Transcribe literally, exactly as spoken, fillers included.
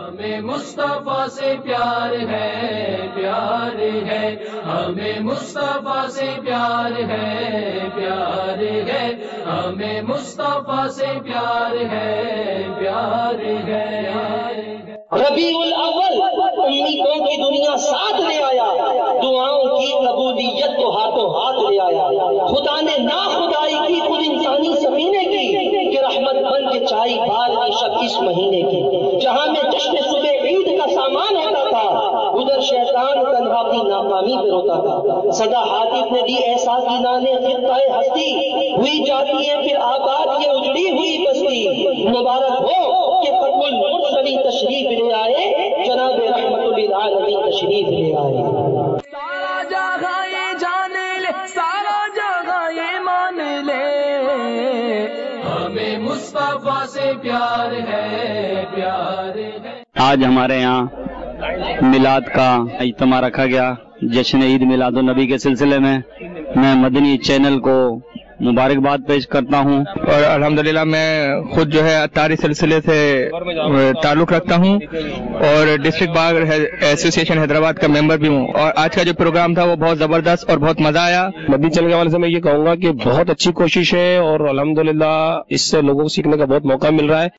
ہمیں مصطفیٰ سے پیار ہے، پیار ہے، ہمیں مصطفیٰ سے پیار ہے، پیار ہے، ہمیں مصطفیٰ سے پیار ہے، پیار ہے۔ ربیع الاول امیدوں کی دنیا ساتھ لے آیا، دعاؤں کی قبولیت کو ہاتھوں ہاتھ لے آیا۔ خدا نے نا خدائی کی خود انسانی سفینے کی، کہ رحمت بن کے چائی بال کی شب اس مہینے کی۔ جہاں میں جشن صبح عید کا سامان ہوتا تھا، ادھر شیطان تنہا کی ناکامی پہ روتا تھا۔ صدا حاطف نے دی ایسا کی نانے خطہ ہستی، ہوئی جاتی ہے پھر آباد یہ اجڑی ہوئی بستی۔ مبارک ہو کہ ختم المرسلین تشریف لے آئے، جناب رحمت للعالمین تشریف لے آئے۔ سارا جگہ یہ جان لے، سارا جگہ یہ مان لے، ہمیں مصطفیٰ سے پیار ہے، پیار ہے۔ آج ہمارے یہاں میلاد کا اجتماع رکھا گیا، جشن عید میلاد النبی کے سلسلے میں۔ میں مدنی چینل کو مبارکباد پیش کرتا ہوں، اور الحمدللہ میں خود جو ہے اتاری سلسلے سے تعلق رکھتا ہوں اور ڈسٹرکٹ بار ایسوسیشن حیدرآباد کا ممبر بھی ہوں، اور آج کا جو پروگرام تھا وہ بہت زبردست اور بہت مزہ آیا۔ مدنی چینل کے حوالے سے میں یہ کہوں گا کہ بہت اچھی کوشش ہے، اور الحمدللہ اس سے لوگوں کو سیکھنے کا بہت موقع مل رہا ہے۔